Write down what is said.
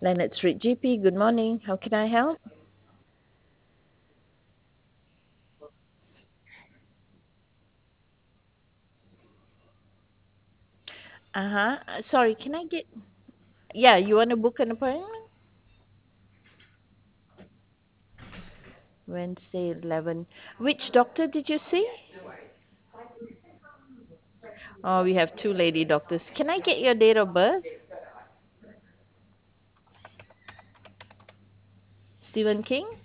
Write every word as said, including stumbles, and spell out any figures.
Leonard Street G P, good morning. How can I help? Uh-huh. Uh, Sorry, can I get... Yeah, you want to book an appointment? Wednesday, eleven. Which doctor did you see? Oh, we have two lady doctors. Can I get your date of birth? Stephen King?